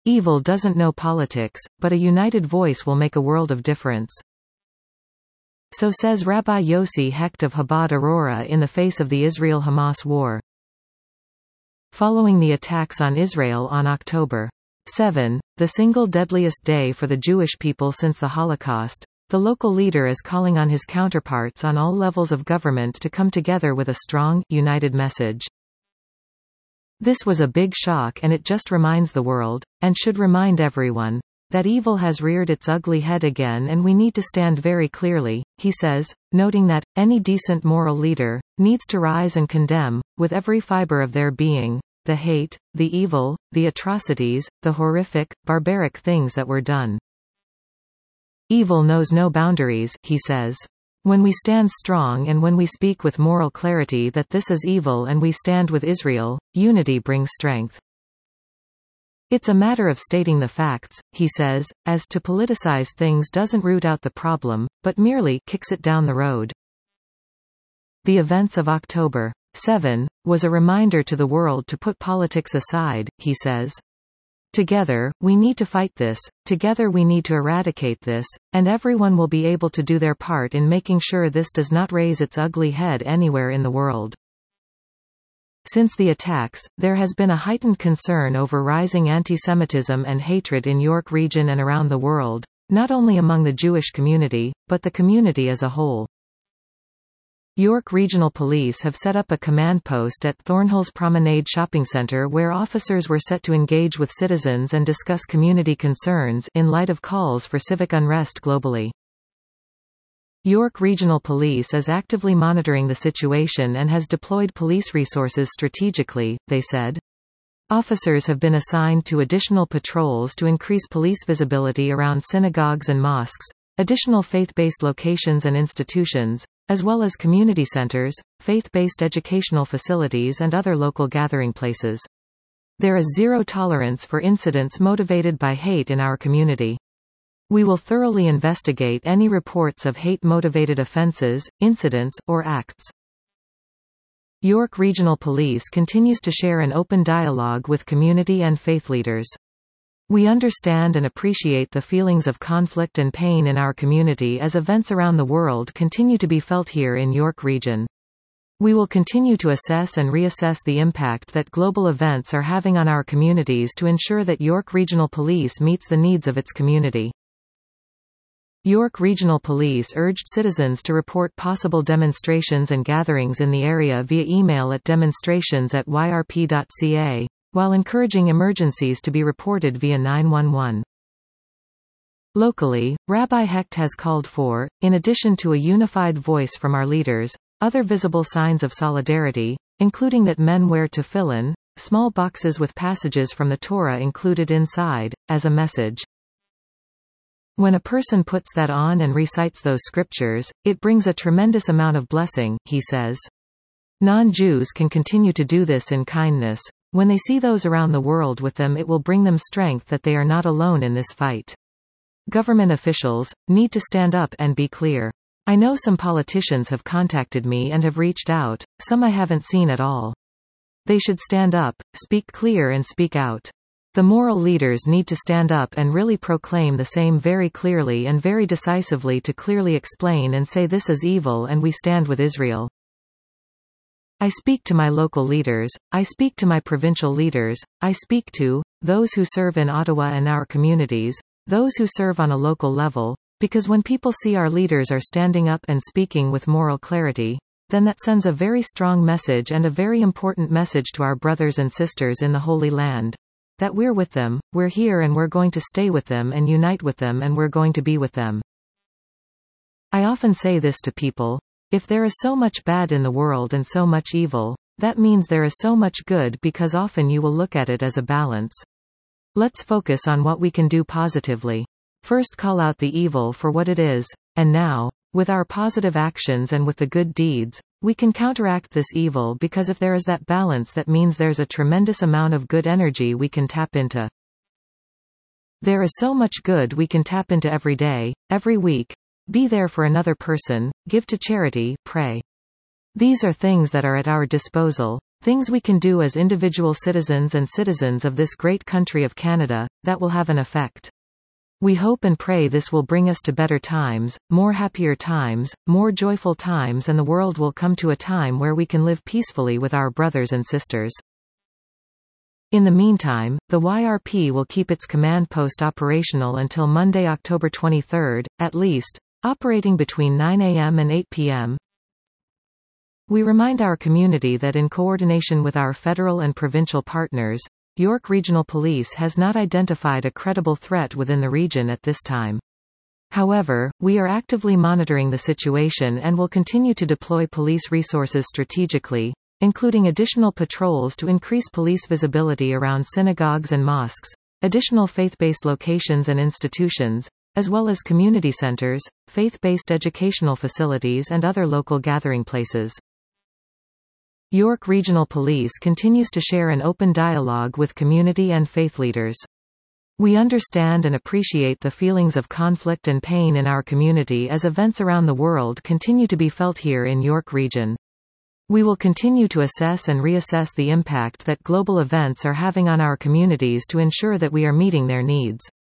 Evil doesn't know politics, but a united voice will make a world of difference. So says Rabbi Yossi Hecht of Chabad Aurora in the face of the Israel-Hamas war. Following the attacks on Israel on October 7, the single deadliest day for the Jewish people since the Holocaust, the local leader is calling on his counterparts on all levels of government to come together with a strong, united message. This was a big shock, and it just reminds the world, and should remind everyone, that evil has reared its ugly head again, and we need to stand very clearly, he says, noting that any decent moral leader needs to rise and condemn, with every fiber of their being, the hate, the evil, the atrocities, the horrific, barbaric things that were done. Evil knows no boundaries, he says. When we stand strong and when we speak with moral clarity that this is evil and we stand with Israel, unity brings strength. It's a matter of stating the facts, he says, as to politicize things doesn't root out the problem, but merely kicks it down the road. The events of October 7 was a reminder to the world to put politics aside, he says. Together, we need to fight this, together we need to eradicate this, and everyone will be able to do their part in making sure this does not raise its ugly head anywhere in the world. Since the attacks, there has been a heightened concern over rising anti-Semitism and hatred in York Region and around the world, not only among the Jewish community, but the community as a whole. York Regional Police have set up a command post at Thornhills Promenade Shopping Centre where officers were set to engage with citizens and discuss community concerns in light of calls for civic unrest globally. York Regional Police is actively monitoring the situation and has deployed police resources strategically, they said. Officers have been assigned to additional patrols to increase police visibility around synagogues and mosques, additional faith-based locations and institutions, as well as community centers, faith-based educational facilities and other local gathering places. There is zero tolerance for incidents motivated by hate in our community. We will thoroughly investigate any reports of hate-motivated offenses, incidents, or acts. York Regional Police continues to share an open dialogue with community and faith leaders. We understand and appreciate the feelings of conflict and pain in our community as events around the world continue to be felt here in York Region. We will continue to assess and reassess the impact that global events are having on our communities to ensure that York Regional Police meets the needs of its community. York Regional Police urged citizens to report possible demonstrations and gatherings in the area via email at demonstrations@yrp.ca. while encouraging emergencies to be reported via 911. Locally, Rabbi Hecht has called for, in addition to a unified voice from our leaders, other visible signs of solidarity, including that men wear tefillin, small boxes with passages from the Torah included inside, as a message. When a person puts that on and recites those scriptures, it brings a tremendous amount of blessing, he says. Non-Jews can continue to do this in kindness. When they see those around the world with them, it will bring them strength that they are not alone in this fight. Government officials need to stand up and be clear. I know some politicians have contacted me and have reached out, some I haven't seen at all. They should stand up, speak clear and speak out. The moral leaders need to stand up and really proclaim the same very clearly and very decisively to clearly explain and say this is evil and we stand with Israel. I speak to my local leaders, I speak to my provincial leaders, I speak to those who serve in Ottawa and our communities, those who serve on a local level, because when people see our leaders are standing up and speaking with moral clarity, then that sends a very strong message and a very important message to our brothers and sisters in the Holy Land. That we're with them, we're here and we're going to stay with them and unite with them and we're going to be with them. I often say this to people. If there is so much bad in the world and so much evil, that means there is so much good because often you will look at it as a balance. Let's focus on what we can do positively. First call out the evil for what it is, and now, with our positive actions and with the good deeds, we can counteract this evil because if there is that balance that means there's a tremendous amount of good energy we can tap into. There is so much good we can tap into every day, every week. Be there for another person, give to charity, pray. These are things that are at our disposal, Things we can do as individual citizens and citizens of this great country of Canada, that will have an effect. We hope and pray this will bring us to better times, more happier times, more joyful times, and the world will come to a time where we can live peacefully with our brothers and sisters. In the meantime, the YRP will keep its command post operational until Monday, October 23, at least, operating between 9 a.m. and 8 p.m. We remind our community that in coordination with our federal and provincial partners, York Regional Police has not identified a credible threat within the region at this time. However, we are actively monitoring the situation and will continue to deploy police resources strategically, including additional patrols to increase police visibility around synagogues and mosques, additional faith-based locations and institutions, as well as community centers, faith-based educational facilities and other local gathering places. York Regional Police continues to share an open dialogue with community and faith leaders. We understand and appreciate the feelings of conflict and pain in our community as events around the world continue to be felt here in York Region. We will continue to assess and reassess the impact that global events are having on our communities to ensure that we are meeting their needs.